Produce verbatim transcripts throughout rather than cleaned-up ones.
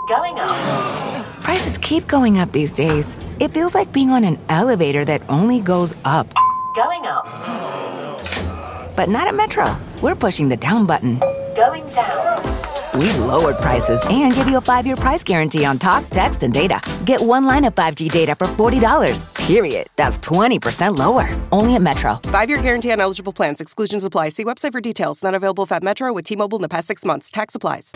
Going up. Prices keep going up these days. It feels like being on an elevator that only goes up. Going up. But not at Metro. We're pushing the down button. Going down. We've lowered prices and give you a five-year price guarantee on talk, text, and data. Get one line of five G data for forty dollars. Period. That's twenty percent lower. Only at Metro. Five-year guarantee on eligible plans. Exclusions apply. See website for details. Not available at Metro with T-Mobile in the past six months. Tax applies.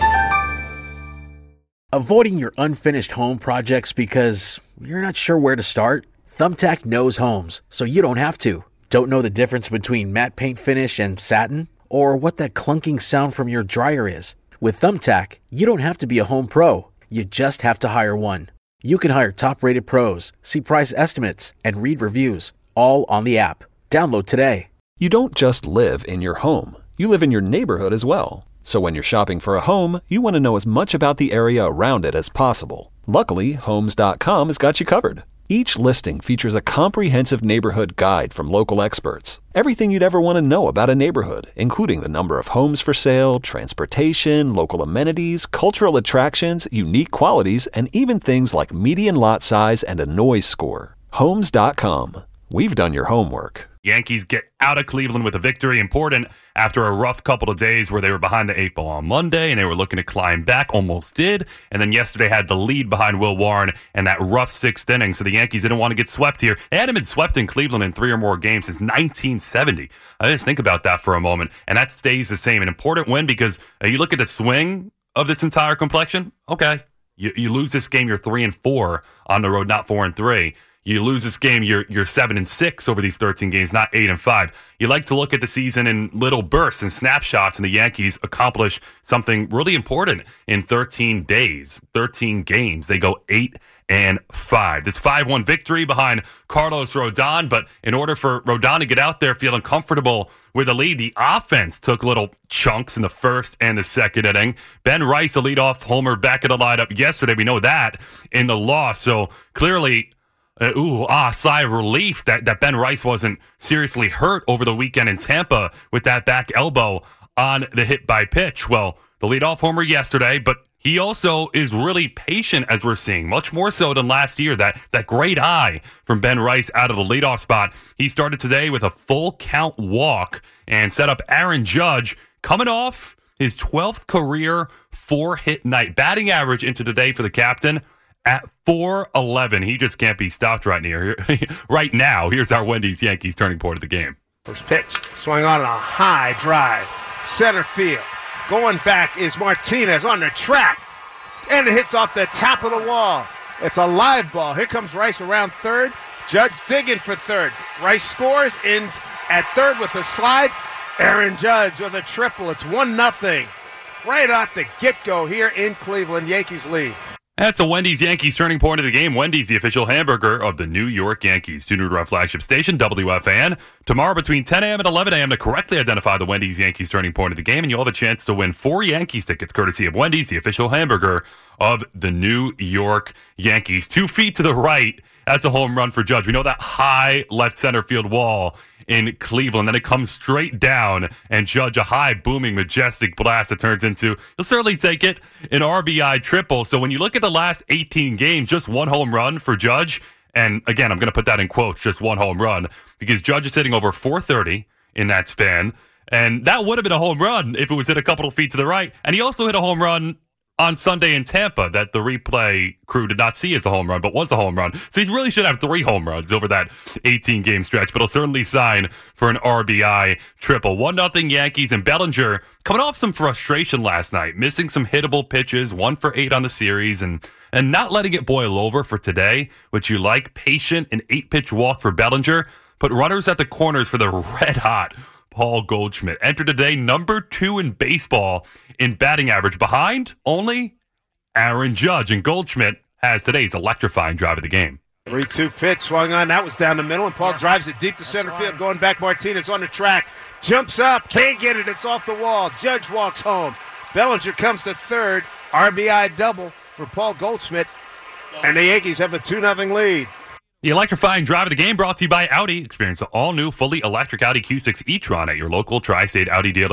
Avoiding your unfinished home projects because you're not sure where to start? Thumbtack knows homes, so you don't have to. Don't know the difference between matte paint finish and satin? Or what that clunking sound from your dryer is? With Thumbtack, you don't have to be a home pro. You just have to hire one. You can hire top-rated pros, see price estimates, and read reviews, all on the app. Download today. You don't just live in your home. You live in your neighborhood as well. So when you're shopping for a home, you want to know as much about the area around it as possible. Luckily, Homes dot com has got you covered. Each listing features a comprehensive neighborhood guide from local experts. Everything you'd ever want to know about a neighborhood, including the number of homes for sale, transportation, local amenities, cultural attractions, unique qualities, and even things like median lot size and a noise score. Homes dot com. We've done your homework. Yankees get out of Cleveland with a victory, important after a rough couple of days where they were behind the eight ball on Monday and they were looking to climb back, almost did, and then yesterday had the lead behind Will Warren and that rough sixth inning, so the Yankees didn't want to get swept here. They hadn't been swept in Cleveland in three or more games since nineteen seventy. I just think about that for a moment, and that stays the same. An important win because uh, you look at the swing of this entire complexion, okay, you, you lose this game, you're three and four on the road, not four and three. You lose this game, you're you're seven and six over these thirteen games, not eight and five. You like to look at the season in little bursts and snapshots, and the Yankees accomplish something really important in thirteen days, thirteen games. They go eight and five. This five one victory behind Carlos Rodon, but in order for Rodon to get out there feeling comfortable with the lead, the offense took little chunks in the first and the second inning. Ben Rice, the leadoff homer, back in the lineup yesterday. We know that in the loss, so clearly. Uh, ooh, ah, sigh of relief that, that Ben Rice wasn't seriously hurt over the weekend in Tampa with that back elbow on the hit by pitch. Well, the leadoff homer yesterday, but he also is really patient, as we're seeing, much more so than last year. That that great eye from Ben Rice out of the leadoff spot. He started today with a full count walk and set up Aaron Judge coming off his twelfth career four-hit night. Batting average into today for the captain at four eleven. He just can't be stopped right near right now. Here's our Wendy's Yankees turning point of the game. First pitch, swung on a high drive, center field. Going back is Martinez on the track, and it hits off the top of the wall. It's a live ball. Here comes Rice around third. Judge digging for third. Rice scores, ends at third with a slide. Aaron Judge with a triple. It's one nothing. Right off the get-go here in Cleveland. Yankees lead. That's a Wendy's Yankees turning point of the game. Wendy's, the official hamburger of the New York Yankees. Tune to our flagship station, W F A N, tomorrow between ten a.m. and eleven a.m. to correctly identify the Wendy's Yankees turning point of the game, and you'll have a chance to win four Yankees tickets courtesy of Wendy's, the official hamburger of the New York Yankees. Two feet to the right, that's a home run for Judge. We know that high left center field wall in Cleveland. Then it comes straight down, and Judge, a high, booming, majestic blast that turns into, you'll certainly take it, an R B I triple. So when you look at the last eighteen games, just one home run for Judge, and again, I'm going to put that in quotes, just one home run, because Judge is hitting over four thirty in that span, and that would have been a home run if it was hit a couple of feet to the right. And he also hit a home run on Sunday in Tampa that the replay crew did not see as a home run, but was a home run. So he really should have three home runs over that eighteen-game stretch, but he'll certainly sign for an R B I triple. one nothing Yankees, and Bellinger coming off some frustration last night, missing some hittable pitches, one for eight on the series, and and not letting it boil over for today, which you like. Patient, an eight-pitch walk for Bellinger, put runners at the corners for the red-hot Paul Goldschmidt. Entered today number two in baseball in batting average, behind only Aaron Judge. And Goldschmidt has today's electrifying drive of the game. three two pitch swung on. That was down the middle, and Paul drives it deep to center field. Going back, Martinez on the track. Jumps up. Can't get it. It's off the wall. Judge walks home. Bellinger comes to third. R B I double for Paul Goldschmidt. And the Yankees have a two nothing lead. The electrifying drive of the game brought to you by Audi. Experience the all-new, fully electric Audi Q six e-tron at your local tri-state Audi dealer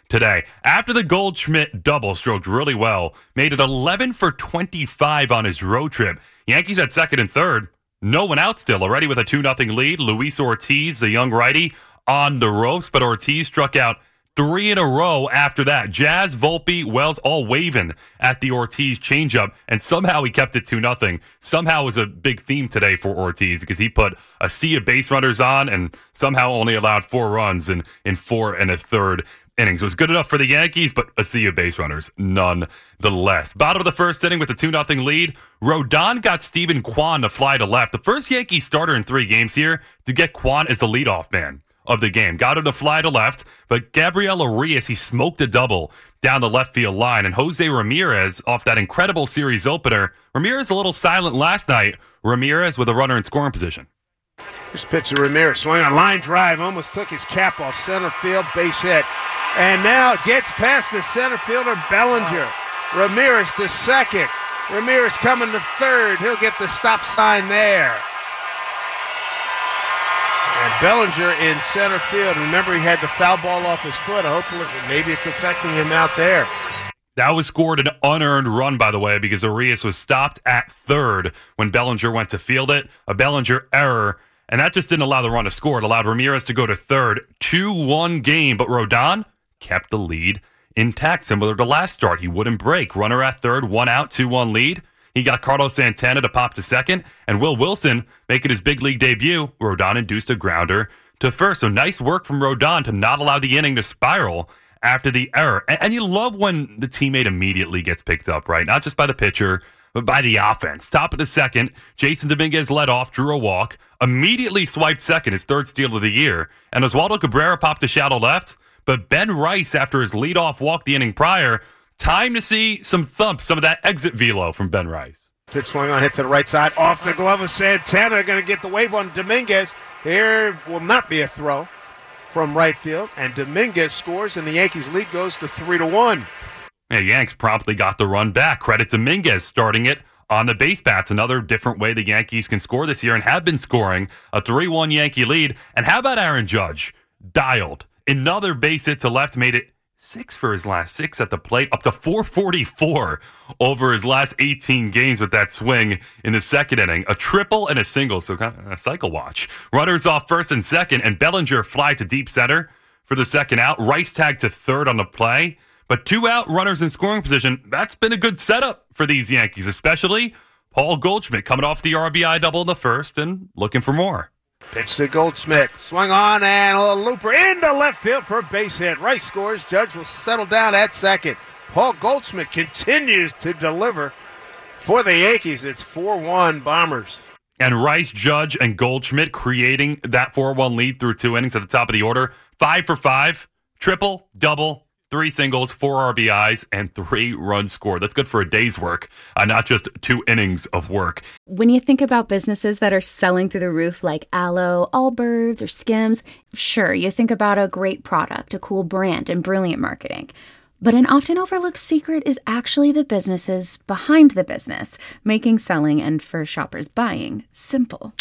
today. After the Goldschmidt double stroked really well, made it eleven for twenty-five on his road trip. Yankees at second and third. No one out still, already with a two nothing lead. Luis Ortiz, the young righty, on the ropes, but Ortiz struck out three in a row after that. Jazz, Volpe, Wells all waving at the Ortiz changeup, and somehow he kept it two nothing. Somehow was a big theme today for Ortiz because he put a sea of base runners on and somehow only allowed four runs in, in four and a third innings. It was good enough for the Yankees, but a sea of base runners nonetheless. Bottom of the first inning with a two nothing lead. Rodon got Steven Kwan to fly to left. The first Yankee starter in three games here to get Kwan as the leadoff man of the game. Got him to fly to left, but Gabriel Arias, he smoked a double down the left field line, and Jose Ramirez off that incredible series opener. Ramirez a little silent last night. Ramirez with a runner in scoring position. This pitch to Ramirez, swing on line drive, almost took his cap off center field, base hit. And now gets past the center fielder, Bellinger. Ramirez to second. Ramirez coming to third. He'll get the stop sign there. And Bellinger in center field. Remember, he had the foul ball off his foot. Hopefully, maybe it's affecting him out there. That was scored an unearned run, by the way, because Arias was stopped at third when Bellinger went to field it. A Bellinger error, and that just didn't allow the run to score. It allowed Ramirez to go to third. two one game, but Rodon kept the lead intact, similar to last start. He wouldn't break. Runner at third, one out, two one lead. He got Carlos Santana to pop to second, and Will Wilson making his big league debut. Rodon induced a grounder to first. So nice work from Rodon to not allow the inning to spiral after the error. And, and you love when the teammate immediately gets picked up, right? Not just by the pitcher, but by the offense. Top of the second, Jason Dominguez led off, drew a walk, immediately swiped second, his third steal of the year. And Oswaldo Cabrera popped to shallow left, but Ben Rice, after his leadoff walk the inning prior, time to see some thump, some of that exit velo from Ben Rice. Pitch swung on, hit to the right side, off the glove of Santana. Going to get the wave on Dominguez. Here will not be a throw from right field, and Dominguez scores, and the Yankees' lead goes to three to one. Yeah, Yanks promptly got the run back. Credit Dominguez starting it on the base bats. Another different way the Yankees can score this year and have been scoring. A three one Yankee lead. And how about Aaron Judge? Dialed. Another base hit to left, made it six for his last six at the plate, up to four forty-four over his last eighteen games with that swing in the second inning. A triple and a single, so kind of a cycle watch. Runners off first and second, and Bellinger fly to deep center for the second out. Rice tagged to third on the play, but two out, runners in scoring position. That's been a good setup for these Yankees, especially Paul Goldschmidt coming off the R B I double in the first and looking for more. Pitch to Goldschmidt. Swung on and a little looper into left field for a base hit. Rice scores. Judge will settle down at second. Paul Goldschmidt continues to deliver for the Yankees. It's four one Bombers. And Rice, Judge, and Goldschmidt creating that four one lead through two innings at the top of the order. Five for five. Triple, double, three singles, four R B Is, and three runs scored. That's good for a day's work, uh, not just two innings of work. When you think about businesses that are selling through the roof like Aloe, Allbirds, or Skims, sure, you think about a great product, a cool brand, and brilliant marketing. But an often overlooked secret is actually the businesses behind the business, making selling and for shoppers buying simple.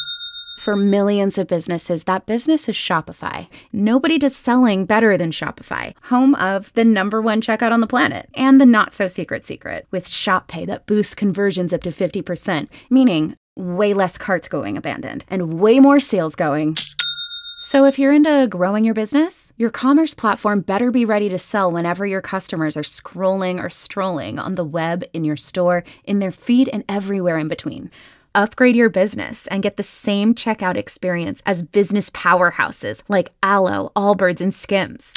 For millions of businesses, that business is Shopify. Nobody does selling better than Shopify, home of the number one checkout on the planet and the not-so-secret secret with Shop Pay that boosts conversions up to fifty percent, meaning way less carts going abandoned and way more sales going. So if you're into growing your business, your commerce platform better be ready to sell whenever your customers are scrolling or strolling on the web, in your store, in their feed, and everywhere in between. Upgrade your business and get the same checkout experience as business powerhouses like Aloe, Allbirds, and Skims.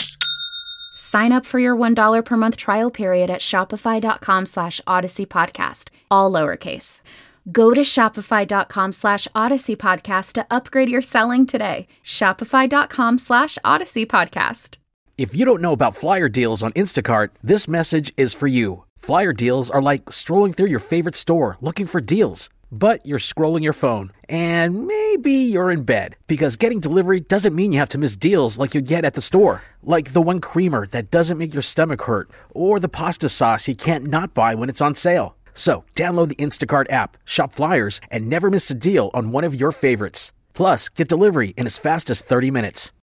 Sign up for your one dollar per month trial period at shopify.com slash Odyssey Podcast, all lowercase. Go to shopify.com slash Odyssey Podcast to upgrade your selling today. Shopify.com slash Odyssey Podcast. If you don't know about flyer deals on Instacart, this message is for you. Flyer deals are like strolling through your favorite store looking for deals. But you're scrolling your phone, and maybe you're in bed, because getting delivery doesn't mean you have to miss deals like you'd get at the store. Like the one creamer that doesn't make your stomach hurt, or the pasta sauce you can't not buy when it's on sale. So download the Instacart app, shop flyers, and never miss a deal on one of your favorites. Plus, get delivery in as fast as thirty minutes.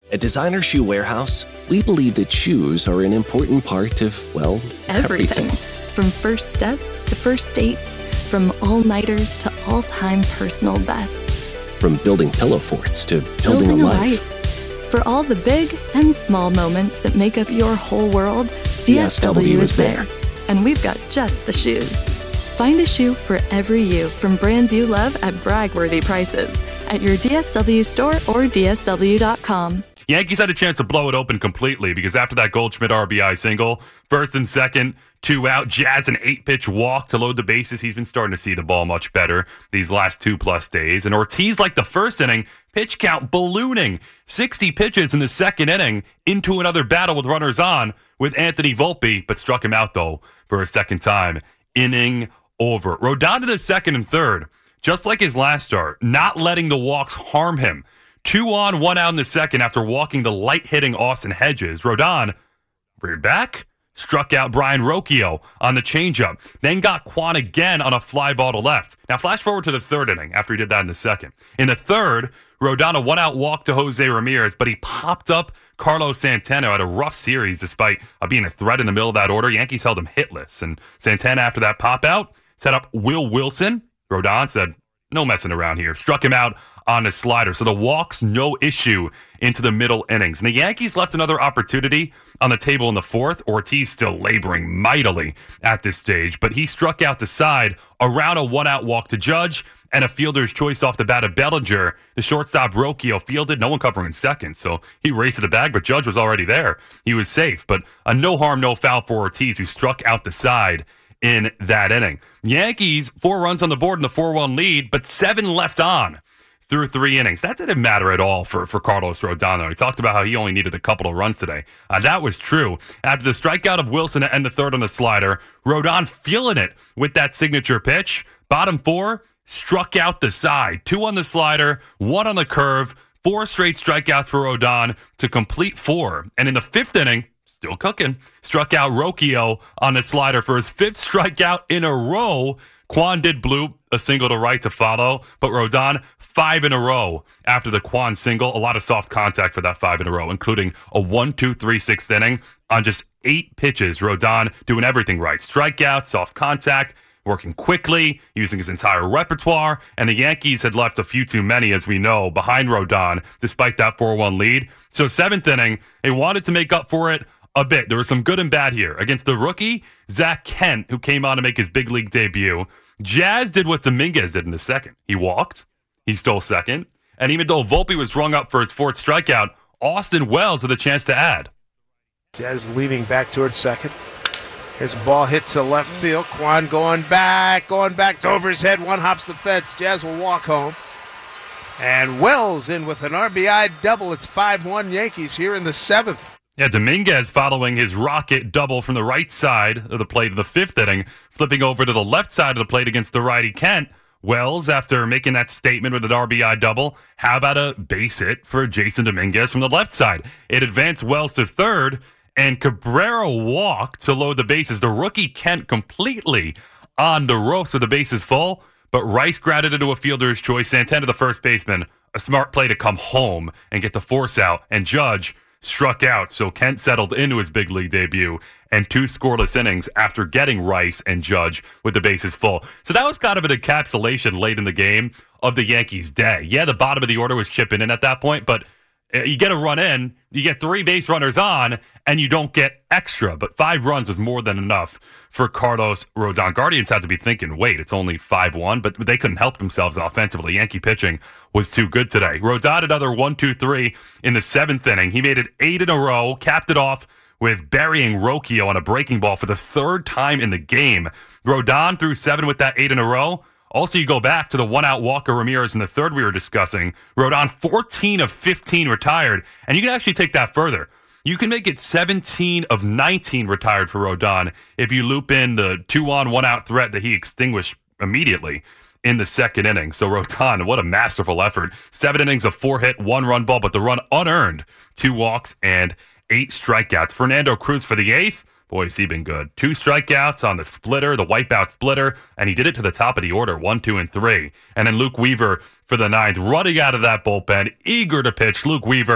At Designer Shoe Warehouse, we believe that shoes are an important part of, well, everything. everything. From first steps to first dates, from all-nighters to all-time personal bests. From building pillow forts to building, Building a a life. life. For all the big and small moments that make up your whole world, D S W is there. And we've got just the shoes. Find a shoe for every you from brands you love at brag-worthy prices at your D S W store or D S W dot com. Yankees had a chance to blow it open completely because after that Goldschmidt R B I single, first and second, two out, Jazz an eight-pitch walk to load the bases. He's been starting to see the ball much better these last two-plus days. And Ortiz, like the first inning, pitch count ballooning. sixty pitches in the second inning into another battle with runners on with Anthony Volpe, but struck him out, though, for a second time. Inning over. Rodon to the second and third, just like his last start, not letting the walks harm him. Two on, one out in the second after walking the light-hitting Austin Hedges. Rodon reared back, struck out Brian Rocchio on the changeup, then got Kwan again on a fly ball to left. Now flash forward to the third inning after he did that in the second. In the third, Rodon a one-out walk to Jose Ramirez, but he popped up Carlos Santana, who had a rough series despite uh, being a threat in the middle of that order. Yankees held him hitless, and Santana, after that pop-out, set up Will Wilson. Rodon said, no messing around here. Struck him out on his slider. So the walks, no issue into the middle innings. And the Yankees left another opportunity on the table in the fourth. Ortiz still laboring mightily at this stage, but he struck out the side around a one-out walk to Judge and a fielder's choice off the bat of Bellinger. The shortstop Rocchio fielded, no one covering second, so he raced to the bag, but Judge was already there. He was safe, but a no harm, no foul for Ortiz, who struck out the side in that inning. Yankees, four runs on the board in the four one lead, but seven left on through three innings. That didn't matter at all for, for Carlos Rodon. He talked about how he only needed a couple of runs today. Uh, that was true. After the strikeout of Wilson to end the third on the slider, Rodon feeling it with that signature pitch. Bottom four, struck out the side. Two on the slider, one on the curve, four straight strikeouts for Rodon to complete four. And in the fifth inning, still cooking, struck out Rocchio on the slider for his fifth strikeout in a row. Kwan did bloop, a single to right to follow, but Rodon, five in a row after the Kwan single. A lot of soft contact for that five in a row, including a one two three sixth inning on just eight pitches. Rodon doing everything right. Strikeout, soft contact, working quickly, using his entire repertoire, and the Yankees had left a few too many, as we know, behind Rodon, despite that four one lead. So seventh inning, they wanted to make up for it a bit. There was some good and bad here. Against the rookie, Zach Kent, who came on to make his big league debut, Jazz did what Dominguez did in the second. He walked, he stole second, and even though Volpe was rung up for his fourth strikeout, Austin Wells had a chance to add. Jazz leaning back towards second. His ball hits to left field. Kwan going back, going back. It's over his head. One hops the fence. Jazz will walk home. And Wells in with an R B I double. It's five one Yankees here in the seventh. Yeah, Dominguez following his rocket double from the right side of the plate in the fifth inning, flipping over to the left side of the plate against the righty Kent. Wells, after making that statement with an R B I double, how about a base hit for Jason Dominguez from the left side? It advanced Wells to third, and Cabrera walked to load the bases. The rookie Kent completely on the ropes with the bases full, but Rice grounded into a fielder's choice. Santana, the first baseman, a smart play to come home and get the force out, and Judge struck out, so Kent settled into his big league debut and two scoreless innings after getting Rice and Judge with the bases full. So that was kind of an encapsulation late in the game of the Yankees' day. Yeah, the bottom of the order was chipping in at that point, but you get a run in, you get three base runners on, and you don't get extra. But five runs is more than enough for Carlos Rodon. Guardians had to be thinking, wait, it's only five one, but they couldn't help themselves offensively. Yankee pitching was too good today. Rodon another one two three in the seventh inning. He made it eight in a row, capped it off with burying Rocchio on a breaking ball for the third time in the game. Rodon threw seven with that eight in a row. Also, you go back to the one-out Walker Ramirez in the third we were discussing. Rodon, fourteen of fifteen retired, and you can actually take that further. You can make it seventeen of nineteen retired for Rodon if you loop in the two-on, one-out threat that he extinguished immediately in the second inning. So Rodon, what a masterful effort. Seven innings of four-hit, one-run ball, but the run unearned. Two walks and eight strikeouts. Fernando Cruz for the eighth. Boy, has he been good. Two strikeouts on the splitter, the wipeout splitter, and he did it to the top of the order, one, two, and three. And then Luke Weaver for the ninth, running out of that bullpen, eager to pitch. Luke Weaver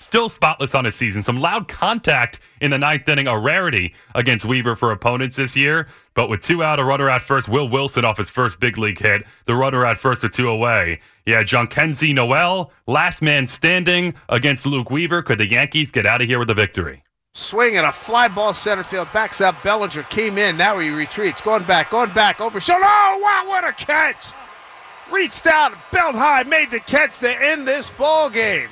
still spotless on his season. Some loud contact in the ninth inning, a rarity against Weaver for opponents this year. But with two out, a runner at first, Will Wilson off his first big league hit, the runner at first with two away. Yeah, Jhonkensy Noel, last man standing against Luke Weaver. Could the Yankees get out of here with a victory? Swing and a fly ball center field. Backs up. Bellinger came in. Now he retreats. Going back. Going back. Over shoulder. Oh, wow, what a catch. Reached out. Belt high. Made the catch to end this ball game.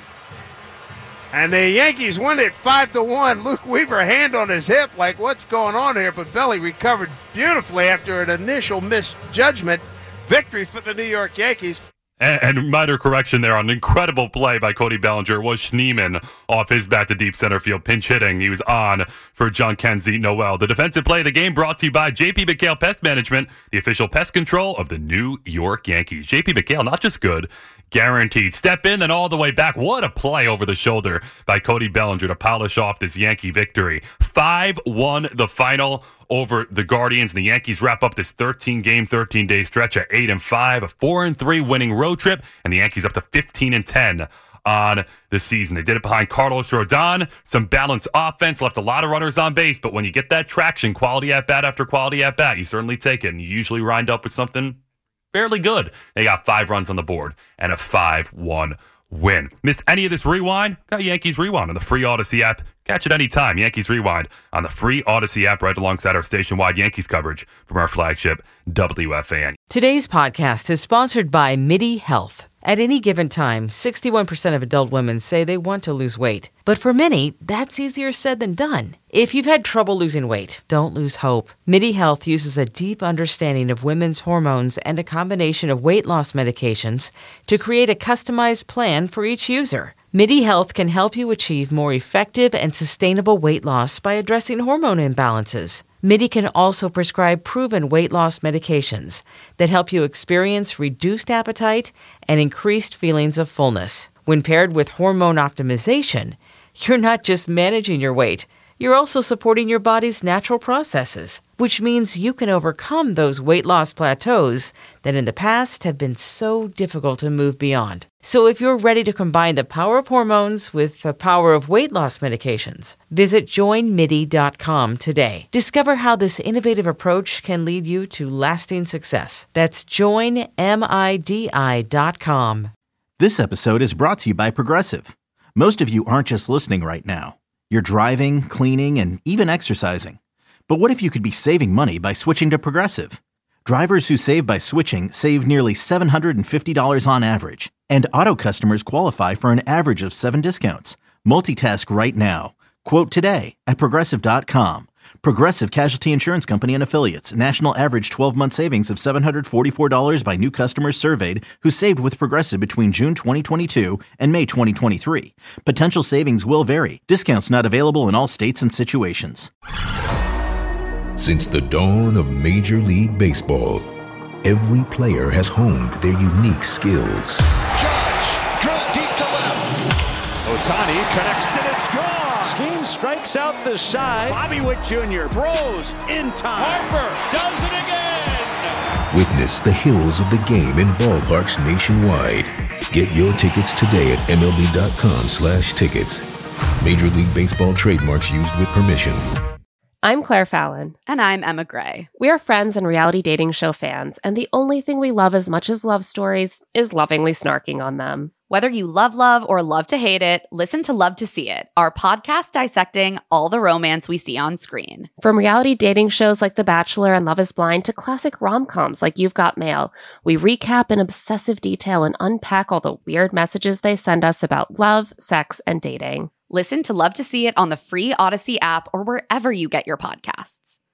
And the Yankees win it five to one. Luke Weaver, hand on his hip. Like, what's going on here? But Belly recovered beautifully after an initial misjudgment. Victory for the New York Yankees. And, and minor correction there on an incredible play by Cody Bellinger. It was Schneemann off his bat to deep center field, pinch hitting. He was on for Jhonkensy Noel. The defensive play of the game brought to you by J P McHale Pest Management, the official pest control of the New York Yankees. J P McHale, not just good, guaranteed. Step in, then all the way back. What a play over the shoulder by Cody Bellinger to polish off this Yankee victory. five one the final over the Guardians. And the Yankees wrap up this thirteen-game, thirteen-day stretch at eight and five, a four and three winning road trip, and the Yankees up to fifteen and ten on the season. They did it behind Carlos Rodon. Some balanced offense, left a lot of runners on base, but when you get that traction, quality at bat after quality at bat, you certainly take it, and you usually wind up with something fairly good. They got five runs on the board and a five one win. Missed any of this rewind? Got Yankees Rewind on the free Odyssey app. Catch it anytime. Yankees Rewind on the free Odyssey app right alongside our station-wide Yankees coverage from our flagship W F A N. Today's podcast is sponsored by MIDI Health. At any given time, sixty-one percent of adult women say they want to lose weight. But for many, that's easier said than done. If you've had trouble losing weight, don't lose hope. MIDI Health uses a deep understanding of women's hormones and a combination of weight loss medications to create a customized plan for each user. MIDI Health can help you achieve more effective and sustainable weight loss by addressing hormone imbalances. MIDI can also prescribe proven weight loss medications that help you experience reduced appetite and increased feelings of fullness. When paired with hormone optimization, you're not just managing your weight, you're also supporting your body's natural processes, which means you can overcome those weight loss plateaus that in the past have been so difficult to move beyond. So if you're ready to combine the power of hormones with the power of weight loss medications, visit join midi dot com today. Discover how this innovative approach can lead you to lasting success. That's join midi dot com. This episode is brought to you by Progressive. Most of you aren't just listening right now. You're driving, cleaning, and even exercising. But what if you could be saving money by switching to Progressive? Drivers who save by switching save nearly seven hundred fifty dollars on average. And auto customers qualify for an average of seven discounts. Multitask right now. Quote today at Progressive dot com. Progressive Casualty Insurance Company and Affiliates. National average twelve-month savings of seven hundred forty-four dollars by new customers surveyed who saved with Progressive between June twenty twenty-two and May twenty twenty-three. Potential savings will vary. Discounts not available in all states and situations. Since the dawn of Major League Baseball, every player has honed their unique skills. Judge, drill deep to left. Ohtani connects and it's gone. Skeen strikes out the side. Bobby Witt Junior throws in time. Harper does it again. Witness the heroes of the game in ballparks nationwide. Get your tickets today at M L B dot com slash tickets. Major League Baseball trademarks used with permission. I'm Claire Fallon. And I'm Emma Gray. We are friends and reality dating show fans, and the only thing we love as much as love stories is lovingly snarking on them. Whether you love love or love to hate it, listen to Love to See It, our podcast dissecting all the romance we see on screen. From reality dating shows like The Bachelor and Love is Blind to classic rom-coms like You've Got Mail, we recap in obsessive detail and unpack all the weird messages they send us about love, sex, and dating. Listen to Love to See It on the free Odyssey app or wherever you get your podcasts.